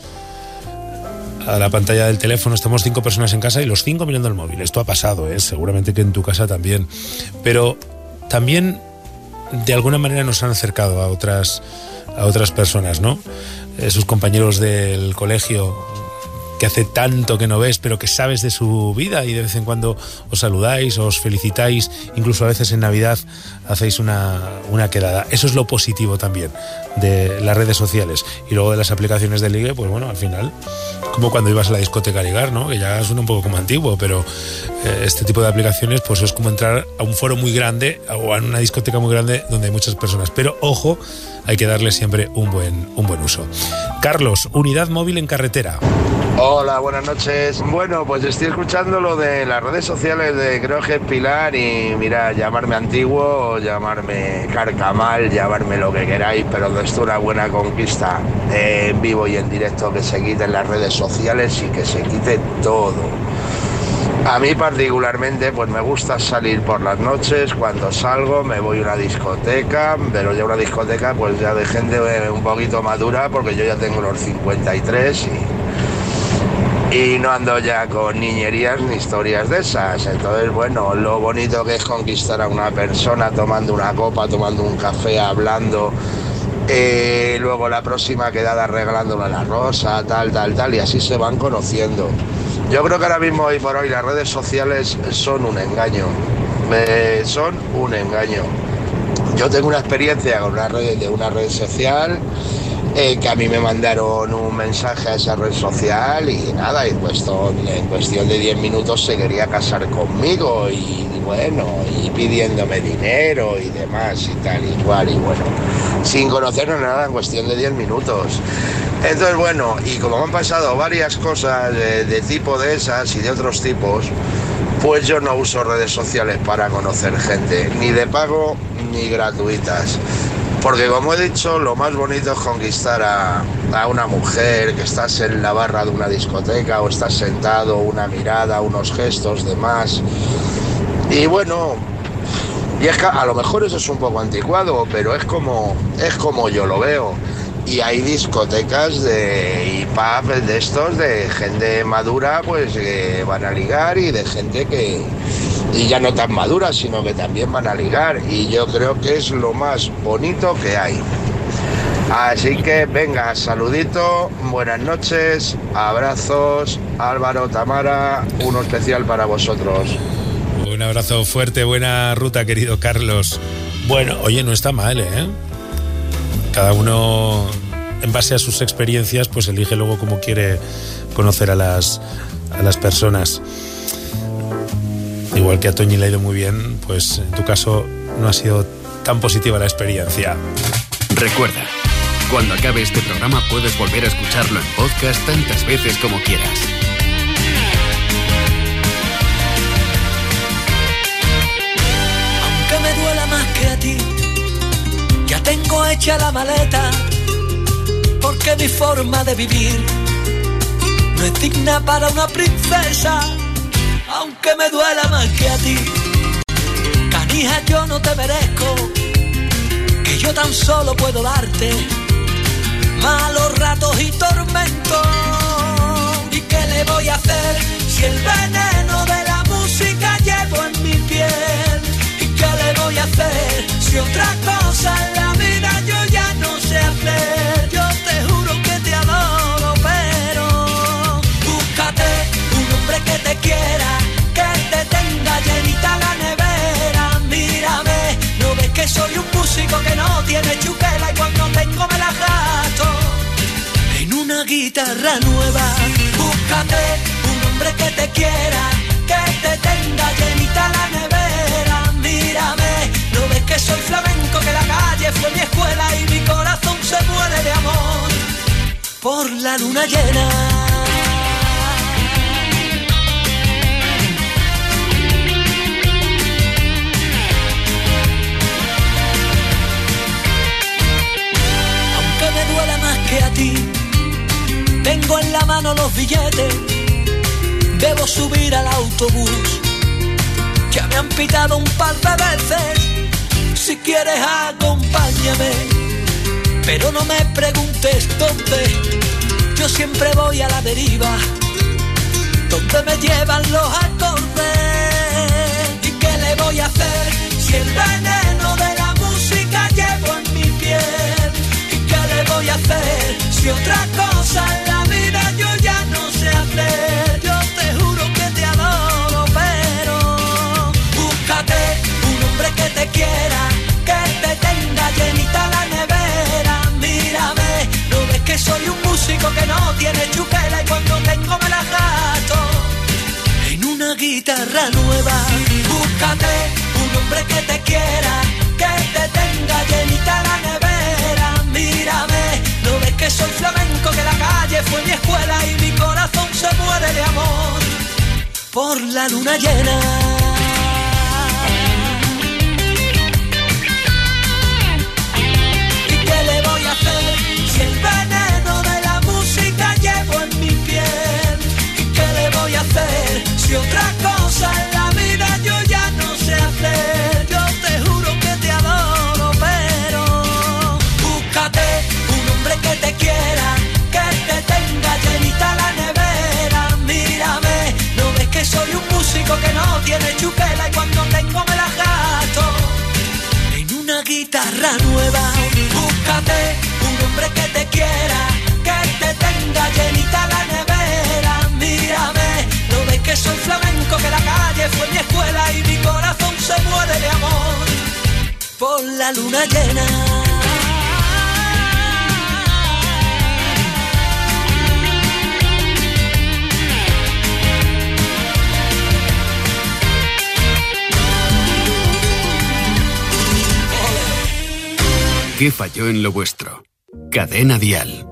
a la pantalla del teléfono, estamos cinco personas en casa y los cinco mirando el móvil. Esto ha pasado, ¿eh? Seguramente que en tu casa también. Pero también de alguna manera nos han acercado a otras a otras personas, ¿no? Eh, sus compañeros del colegio que hace tanto que no ves, pero que sabes de su vida y de vez en cuando os saludáis, os felicitáis, incluso a veces en Navidad hacéis una, una quedada. Eso es lo positivo también de las redes sociales. Y luego de las aplicaciones de ligue, pues bueno, al final, como cuando ibas a la discoteca a ligar, ¿no? Que ya suena un poco como antiguo, pero eh, este tipo de aplicaciones pues es como entrar a un foro muy grande o a una discoteca muy grande donde hay muchas personas. Pero ojo, hay que darle siempre un buen, un buen uso. Carlos, unidad móvil en carretera. Hola, buenas noches. Bueno, pues estoy escuchando lo de las redes sociales de creo que es Pilar y mira, llamarme antiguo o llamarme carcamal, llamarme lo que queráis, pero esto es una buena conquista eh, en vivo y en directo, que se quiten las redes sociales y que se quite todo. A mí particularmente pues me gusta salir por las noches, cuando salgo me voy a una discoteca, pero ya una discoteca pues ya de gente un poquito madura porque yo ya tengo los cincuenta y tres y... Y no ando ya con niñerías ni historias de esas. Entonces, bueno, lo bonito que es conquistar a una persona tomando una copa, tomando un café, hablando. Eh, luego la próxima quedada regalándole la rosa, tal, tal, tal. Y así se van conociendo. Yo creo que ahora mismo, hoy por hoy, las redes sociales son un engaño. Eh, son un engaño. Yo tengo una experiencia con una red, de una red social... Eh, que a mí me mandaron un mensaje a esa red social y nada, y cuestión, en cuestión de diez minutos se quería casar conmigo y, y bueno, y pidiéndome dinero y demás y tal y cual, y bueno, sin conocernos nada en cuestión de diez minutos. Entonces bueno, y como me han pasado varias cosas de, de tipo de esas y de otros tipos, pues yo no uso redes sociales para conocer gente, ni de pago ni gratuitas. Porque como he dicho, lo más bonito es conquistar a, a una mujer, que estás en la barra de una discoteca o estás sentado, una mirada, unos gestos, demás. Y bueno, y es que a lo mejor eso es un poco anticuado, pero es como, es como yo lo veo. Y hay discotecas de, y pubs de estos de gente madura pues que van a ligar y de gente que... y ya no tan madura, sino que también van a ligar, y yo creo que es lo más bonito que hay. Así que venga, saludito, buenas noches, abrazos, Álvaro, Tamara, uno especial para vosotros. Un abrazo fuerte, buena ruta, querido Carlos. Bueno, oye, no está mal, ¿eh? Cada uno, en base a sus experiencias, pues elige luego cómo quiere conocer a las, a las personas. Igual que a Toñi le ha ido muy bien, pues en tu caso no ha sido tan positiva la experiencia. Recuerda, cuando acabe este programa puedes volver a escucharlo en podcast tantas veces como quieras. Aunque me duela más que a ti, ya tengo hecha la maleta, porque mi forma de vivir no es digna para una princesa. Aunque me duela más que a ti, yo no te merezco, que yo tan solo puedo darte malos ratos y tormentos. ¿Y qué le voy a hacer si el veneno de la música llevo en mi piel? ¿Y qué le voy a hacer si otra cosa en la vida yo ya no sé hacer? Yo te juro que te adoro, pero búscate un hombre que te quiera, que te tenga llenita la nevera. Mírame, ¿no ves que soy un músico que no tiene chuquela y cuando tengo me la gasto en una guitarra nueva? Búscate un hombre que te quiera, que te tenga llenita la nevera. Mírame, ¿no ves que soy flamenco, que la calle fue mi escuela y mi corazón se muere de amor por la luna llena? Me duele más que a ti, tengo en la mano los billetes, debo subir al autobús, ya me han pitado un par de veces, si quieres acompáñame, pero no me preguntes dónde, yo siempre voy a la deriva, donde me llevan los acordes. ¿Y qué le voy a hacer si el veneno de la música llevo en mi piel? ¿Qué le voy a hacer si otra cosa en la vida yo ya no sé hacer? Yo te juro que te adoro, pero búscate un hombre que te quiera, que te tenga llenita la nevera. Mírame, ¿no ves que soy un músico que no tiene chuquela y cuando tengo me la gasto en una guitarra nueva? Búscate un hombre que te quiera, que te tenga llenita la nevera. Mírame, ¿no ves que soy flamenco, que la calle fue mi escuela y mi corazón se muere de amor por la luna llena? ¿Y qué le voy a hacer si el veneno de la música llevo en mi piel? ¿Y qué le voy a hacer si otra cosa en la vida yo ya no sé hacer? Yo te juro que te adoro, pero búscate un hombre que te quiera, que te tenga llenita la nevera. Mírame, ¿no ves que soy un músico que no tiene chuquela y cuando tengo me la gasto en una guitarra nueva? Búscate un hombre que te quiera, que te tenga llenita la nevera. Mírame, ¿no ves que soy flamenco, que la calle fue mi escuela y mi corazón se muere de amor por la luna llena? ¿Qué falló en lo vuestro? Cadena Dial.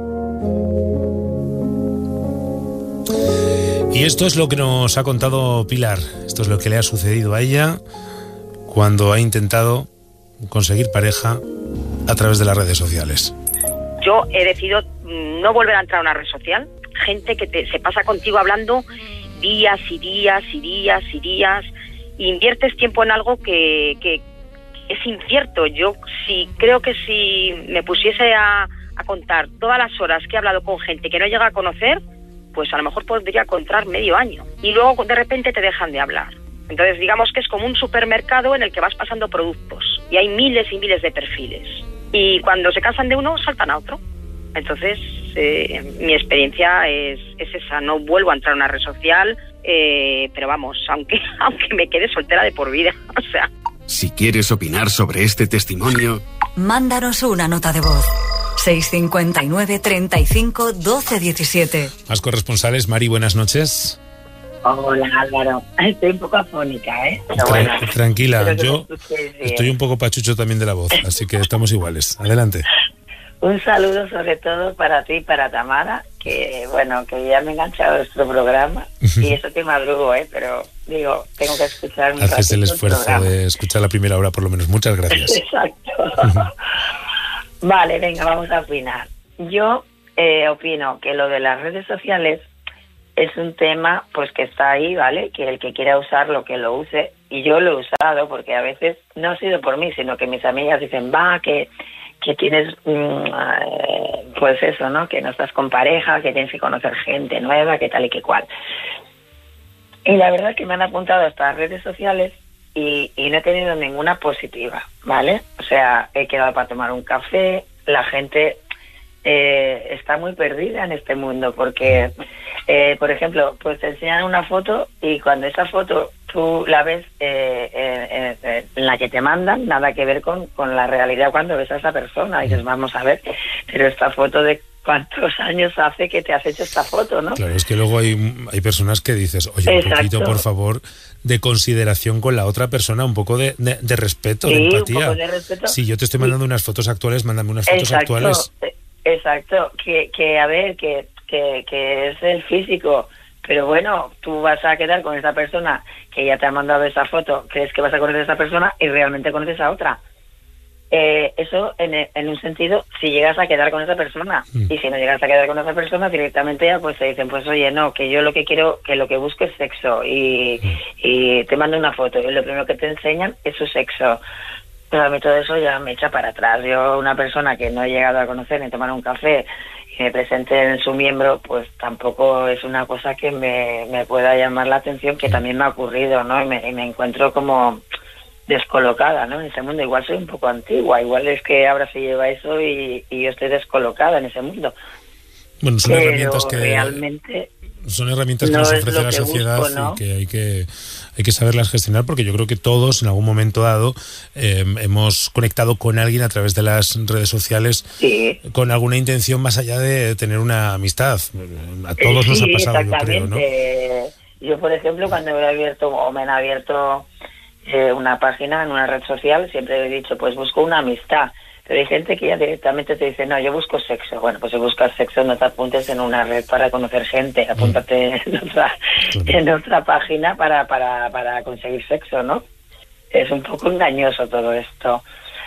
Y esto es lo que nos ha contado Pilar. Esto es lo que le ha sucedido a ella cuando ha intentado conseguir pareja a través de las redes sociales. Yo he decidido no volver a entrar a una red social. Gente que te, se pasa contigo hablando días y días y días y días. E inviertes tiempo en algo que, que es incierto. Yo sí creo que si me pusiese a, a contar todas las horas que he hablado con gente que no llega a conocer, pues a lo mejor podría encontrar medio año. Y luego de repente te dejan de hablar. Entonces digamos que es como un supermercado en el que vas pasando productos y hay miles y miles de perfiles. Y cuando se cansan de uno, saltan a otro. Entonces eh, mi experiencia es, es esa. No vuelvo a entrar a una red social, eh, pero vamos, aunque, aunque me quede soltera de por vida. O sea... Si quieres opinar sobre este testimonio, mándanos una nota de voz. seis cinco nueve, treinta y cinco, doce diecisiete. Más corresponsales. Mari, buenas noches. Hola, Álvaro. Estoy un poco afónica, ¿eh? Pero Tra- bueno, tranquila, yo estoy un poco pachucho también de la voz, así que estamos iguales. Adelante. Un saludo sobre todo para ti y para Tamara, que bueno, que ya me he enganchado a nuestro programa y eso que madrugo, ¿eh? Pero digo, tengo que escuchar un Haces el ratito esfuerzo programa. de escuchar la primera hora por lo menos. Muchas gracias. Exacto. Vale, venga, vamos a opinar. Yo eh, opino que lo de las redes sociales es un tema pues que está ahí, ¿vale? Que el que quiera usarlo, que lo use. Y yo lo he usado porque a veces no ha sido por mí, sino que mis amigas dicen, va, que, que tienes, mm, eh, pues eso, ¿no? Que no estás con pareja, que tienes que conocer gente nueva, que tal y que cual. Y la verdad es que me han apuntado a estas redes sociales y, y no he tenido ninguna positiva, ¿vale? O sea, he quedado para tomar un café, la gente eh, está muy perdida en este mundo porque, eh, por ejemplo, pues te enseñan una foto y cuando esa foto tú la ves eh, eh, eh, en la que te mandan, nada que ver con, con la realidad cuando ves a esa persona y dices, vamos a ver, pero esta foto de cuántos años hace que te has hecho esta foto, ¿no? Claro, es que luego hay, hay personas que dices, oye, Exacto. un poquito, por favor, de consideración con la otra persona, un poco de, de, de respeto, sí, de empatía. Un poco de respeto. Si yo te estoy mandando sí. unas fotos actuales, mándame unas fotos Exacto. actuales. Exacto, que, que a ver, que, que, que es el físico, pero bueno, tú vas a quedar con esa persona que ya te ha mandado esa foto, crees que vas a conocer a esa persona y realmente conoces a otra. Eh, eso en, en un sentido, si llegas a quedar con esa persona, mm. y si no llegas a quedar con esa persona, directamente ya pues te dicen, pues oye, no, que yo lo que quiero, que lo que busco es sexo, y, mm. y te mando una foto, y lo primero que te enseñan es su sexo. Pero a mí todo eso ya me echa para atrás. Yo, una persona que no he llegado a conocer ni tomar un café y me presente en su miembro, pues tampoco es una cosa que me, me pueda llamar la atención, que también me ha ocurrido, ¿no? Y me, y me encuentro como descolocada, ¿no? En ese mundo. Igual soy un poco antigua, igual es que ahora se lleva eso y, y yo estoy descolocada en ese mundo. Bueno, son Pero herramientas que realmente son herramientas que no nos es ofrece lo la que sociedad busco, ¿no? y que hay que hay que saberlas gestionar, porque yo creo que todos en algún momento dado eh, hemos conectado con alguien a través de las redes sociales, sí. con alguna intención más allá de tener una amistad. A todos nos sí, ha pasado, yo creo, ¿no? Yo, por ejemplo, cuando he abierto o me han abierto eh, una página en una red social, siempre he dicho, pues busco una amistad. Pero hay gente que ya directamente te dice, no, yo busco sexo. Bueno, pues si buscas sexo no te apuntes en una red para conocer gente, apúntate en otra, en otra página para, para, para conseguir sexo, ¿no? Es un poco engañoso todo esto,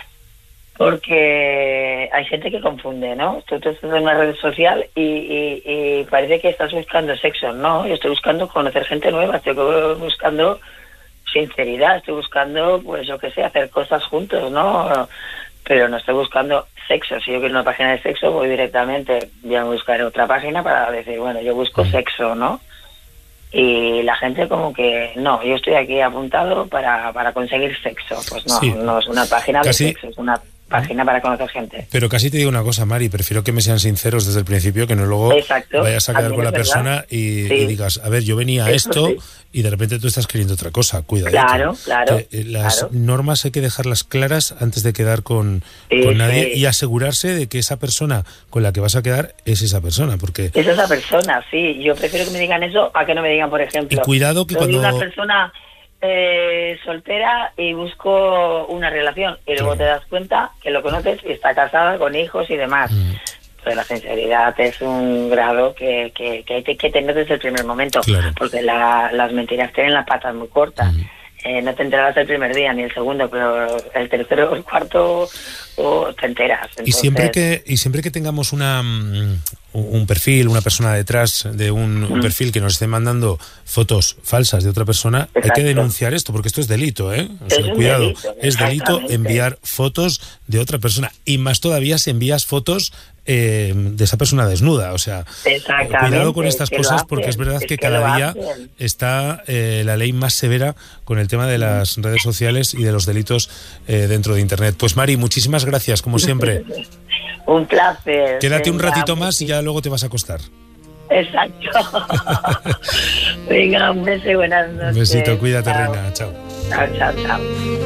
porque hay gente que confunde, ¿no? Tú, tú estás en una red social y, y, y parece que estás buscando sexo. No, yo estoy buscando conocer gente nueva, estoy buscando sinceridad, estoy buscando, pues yo qué sé, hacer cosas juntos, ¿no? Pero no estoy buscando sexo. Si yo quiero una página de sexo, voy directamente, voy a buscar otra página para decir, bueno, yo busco sexo, ¿no? Y la gente como que, no, yo estoy aquí apuntado para, para conseguir sexo. Pues no, sí. no es una página Casi... de sexo, es una página para conocer gente. Pero casi te digo una cosa, Mari, prefiero que me sean sinceros desde el principio, que no luego Exacto. vayas a quedar con la verdad. persona y, sí. y digas, a ver, yo venía a Eso esto sí. y de repente tú estás queriendo otra cosa. Cuidado. Claro, claro. Que, eh, las claro. normas hay que dejarlas claras antes de quedar con, sí, con nadie sí. y asegurarse de que esa persona con la que vas a quedar es esa persona, porque es esa persona, sí. Yo prefiero que me digan eso a que no me digan, por ejemplo, y cuidado que soy cuando una persona eh, soltera y busco una relación y luego claro. te das cuenta que lo conoces y está casada con hijos y demás. Mm. Pues la sinceridad es un grado que, que, que hay que tener desde el primer momento, claro. porque la, las mentiras tienen las patas muy cortas. Mm. Eh, no te enterarás el primer día ni el segundo, pero el tercero o el cuarto oh, te enteras. Entonces... Y siempre que y siempre que tengamos una un perfil, una persona detrás de un, mm. un perfil que nos esté mandando fotos falsas de otra persona, Exacto. hay que denunciar esto, porque esto es delito, ¿eh? O sea, cuidado, delito, es delito enviar fotos de otra persona, y más todavía si envías fotos eh, de esa persona desnuda, o sea, cuidado con estas cosas, porque es verdad es que, que cada día hacen. está eh, la ley más severa con el tema de las redes sociales y de los delitos eh, dentro de Internet. Pues Mari, muchísimas gracias, como siempre. Un placer. Quédate un ratito más y ya luego te vas a acostar. Exacto. Venga, un beso y buenas noches. Un besito, cuídate, chao. Reina. Chao. Chao, chao, chao.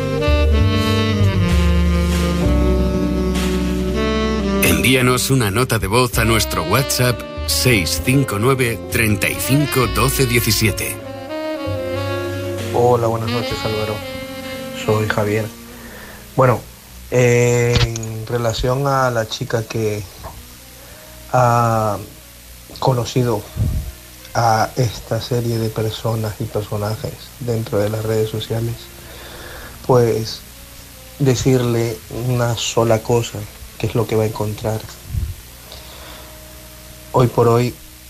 Envíanos una nota de voz a nuestro WhatsApp seis cinco nueve, treinta y cinco, doce diecisiete. Hola, buenas noches, Álvaro. Soy Javier. Bueno, eh, en relación a la chica que ha conocido a esta serie de personas y personajes dentro de las redes sociales, pues decirle una sola cosa, que es lo que va a encontrar. Hoy por hoy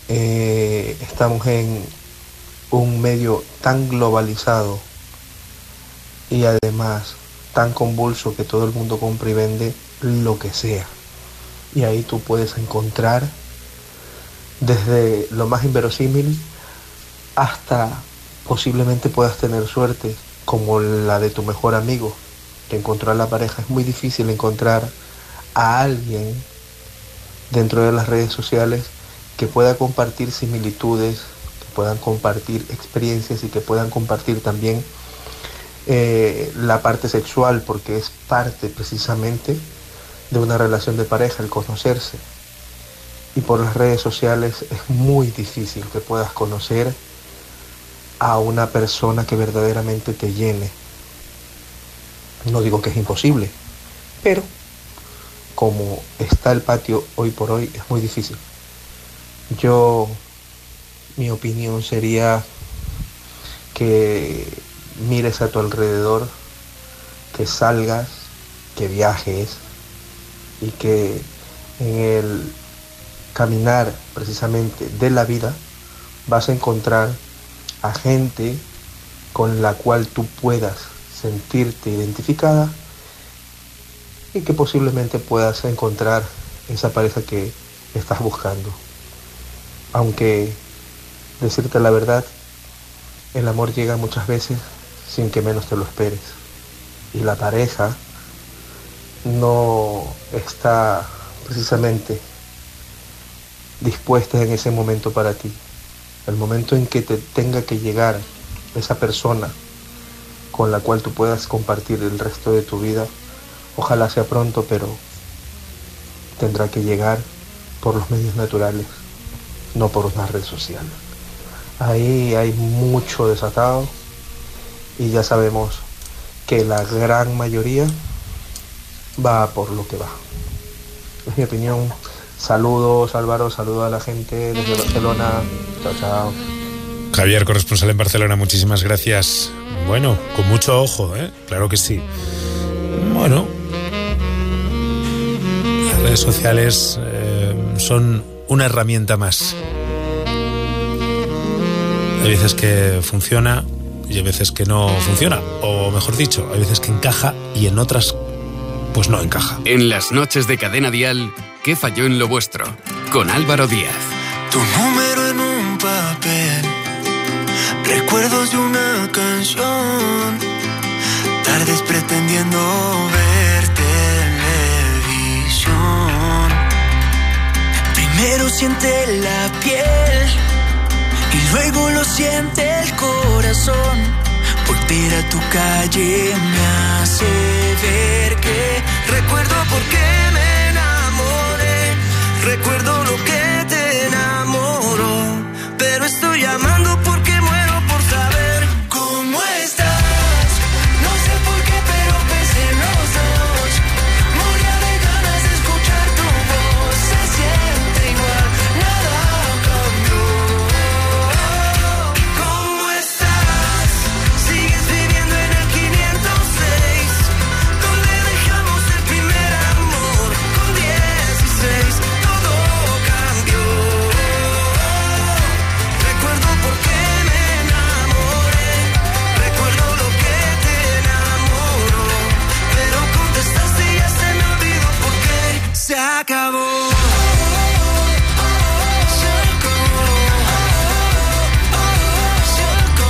eh, estamos en un medio tan globalizado y además tan convulso que todo el mundo compra y vende lo que sea. Y ahí tú puedes encontrar desde lo más inverosímil hasta posiblemente puedas tener suerte, como la de tu mejor amigo, que encontró a la pareja. Es muy difícil encontrar a alguien dentro de las redes sociales que pueda compartir similitudes, que puedan compartir experiencias y que puedan compartir también eh, la parte sexual, porque es parte precisamente de una relación de pareja, el conocerse. Y por las redes sociales es muy difícil que puedas conocer a una persona que verdaderamente te llene. No digo que es imposible, pero como está el patio hoy por hoy, es muy difícil. Yo, mi opinión sería que mires a tu alrededor, que salgas, que viajes y que en el caminar precisamente de la vida vas a encontrar a gente con la cual tú puedas sentirte identificada y que posiblemente puedas encontrar esa pareja que estás buscando. Aunque, decirte la verdad, el amor llega muchas veces sin que menos te lo esperes. Y la pareja no está precisamente dispuesta en ese momento para ti. El momento en que te tenga que llegar esa persona con la cual tú puedas compartir el resto de tu vida, ojalá sea pronto, pero tendrá que llegar por los medios naturales, no por una red social. Ahí hay mucho desatado y ya sabemos que la gran mayoría va por lo que va. Es mi opinión. Saludos, Álvaro, saludos a la gente desde Barcelona. Chao, chao. Javier, corresponsal en Barcelona, muchísimas gracias. Bueno, con mucho ojo, ¿eh? Claro que sí. Bueno, las redes sociales eh, son una herramienta más. Hay veces que funciona y hay veces que no funciona. O mejor dicho, hay veces que encaja y en otras, pues no encaja. En las noches de Cadena Dial, ¿qué falló en lo vuestro? Con Álvaro Díaz. Tu número en un papel, recuerdos de una canción, tardes pretendiendo ver televisión. Primero siente la piel y luego lo siente el corazón. Volver a tu calle me hace ver que recuerdo por qué me enamoré, recuerdo lo que te enamoró, pero estoy llamando porque muero por saber cómo estás. No sé por qué, pero pensé en los dos. Moría de ganas de escuchar tu voz. Se siente igual, nada cambió. ¿Cómo estás? Sigues viviendo en el quinientos seis, donde dejamos el primer amor con dieciséis. Todo cambió. Recuerdo por qué me enamoré, recuerdo lo que te enamoró, pero contestaste y ya se me olvidó por qué. Se acabó. Se acabó. Se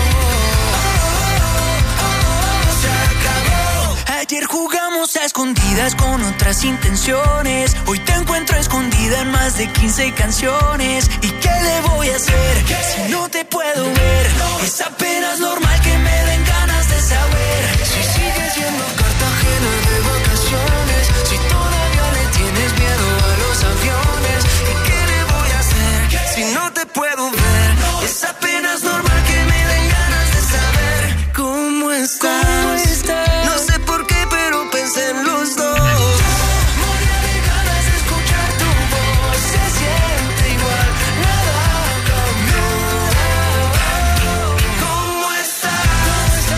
acabó. Se acabó. Ayer jugamos a escondidas con otras intenciones. Hoy te encuentro escondida en más de quince canciones. ¿Y qué le voy a hacer si no te puedo ver? Es apenas normal que me den ganas de saber si sigues yendo a Cartagena de vacaciones, si todavía le tienes miedo a los aviones. ¿Y qué le voy a hacer si no te puedo ver? Es apenas normal que me den ganas de saber cómo estás. ¿Cómo estás? No sé por qué, pero pensé en los dos. Moría de ganas de escuchar tu voz. Se siente igual, nada cambió. ¿Cómo estás?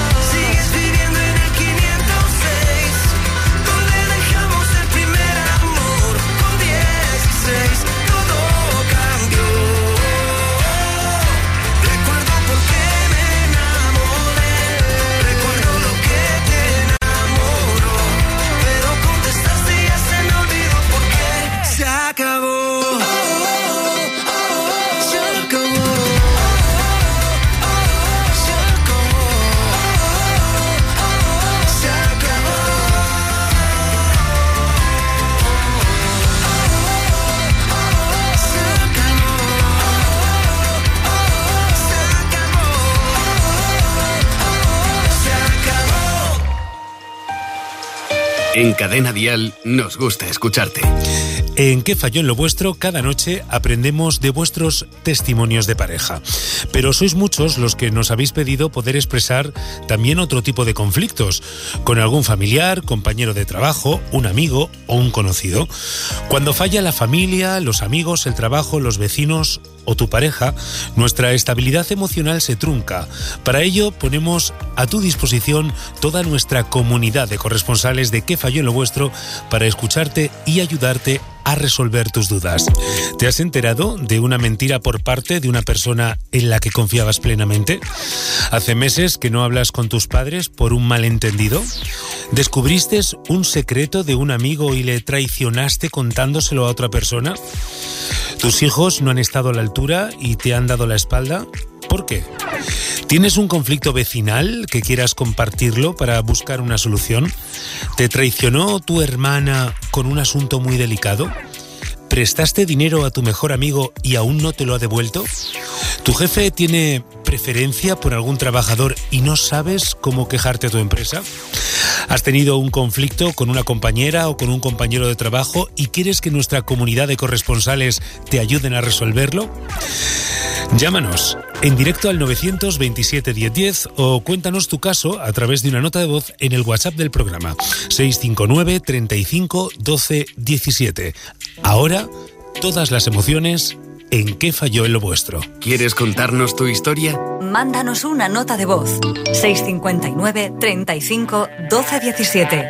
En Cadena Dial nos gusta escucharte. En ¿Qué falló en lo vuestro? Cada noche aprendemos de vuestros testimonios de pareja. Pero sois muchos los que nos habéis pedido poder expresar también otro tipo de conflictos, con algún familiar, compañero de trabajo, un amigo o un conocido. Cuando falla la familia, los amigos, el trabajo, los vecinos o tu pareja, nuestra estabilidad emocional se trunca. Para ello ponemos a tu disposición toda nuestra comunidad de corresponsales de ¿Qué falló en lo vuestro? Para escucharte y ayudarte a resolver tus dudas. ¿Te has enterado de una mentira por parte de una persona en la que confiabas plenamente? ¿Hace meses que no hablas con tus padres por un malentendido? ¿Descubriste un secreto de un amigo y le traicionaste contándoselo a otra persona? ¿Tus hijos no han estado a la altura y te han dado la espalda? ¿Por qué? ¿Tienes un conflicto vecinal que quieras compartirlo para buscar una solución? ¿Te traicionó tu hermana con un asunto muy delicado? ¿Prestaste dinero a tu mejor amigo y aún no te lo ha devuelto? ¿Tu jefe tiene preferencia por algún trabajador y no sabes cómo quejarte a tu empresa? ¿Has tenido un conflicto con una compañera o con un compañero de trabajo y quieres que nuestra comunidad de corresponsales te ayuden a resolverlo? Llámanos en directo al nueve veintisiete diez diez o cuéntanos tu caso a través de una nota de voz en el WhatsApp del programa seis cinco nueve, treinta y cinco, doce, diecisiete. Ahora, todas las emociones en ¿Qué falló en lo vuestro? ¿Quieres contarnos tu historia? Mándanos una nota de voz seis cinco nueve, treinta y cinco, doce, diecisiete.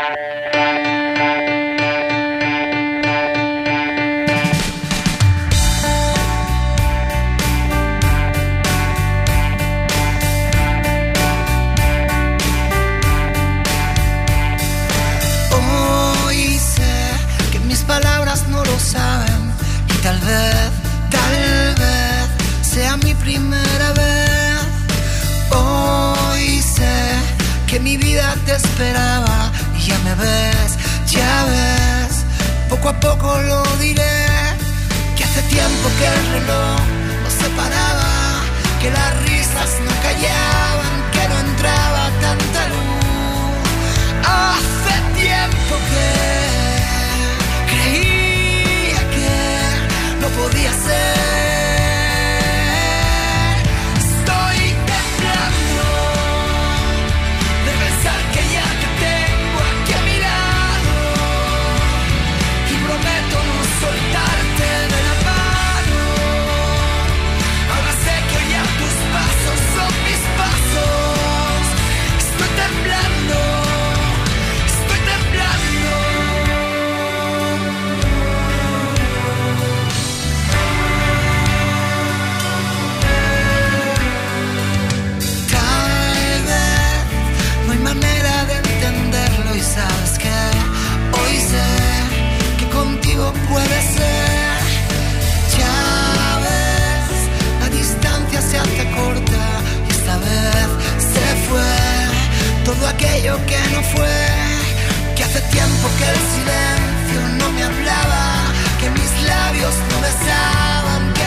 Hoy sé que mis palabras no lo saben y tal vez, tal vez sea mi primera vez. Hoy sé que mi vida te esperaba y ya me ves, ya ves. Poco a poco lo diré, que hace tiempo que el reloj nos separaba, que las risas no callaban, que no entraba tanta luz. Hace tiempo que creía que no podía ser. Sabes que hoy sé que contigo puede ser. Ya ves, la distancia se hace corta y esta vez se fue todo aquello que no fue. Que hace tiempo que el silencio no me hablaba, que mis labios no besaban, que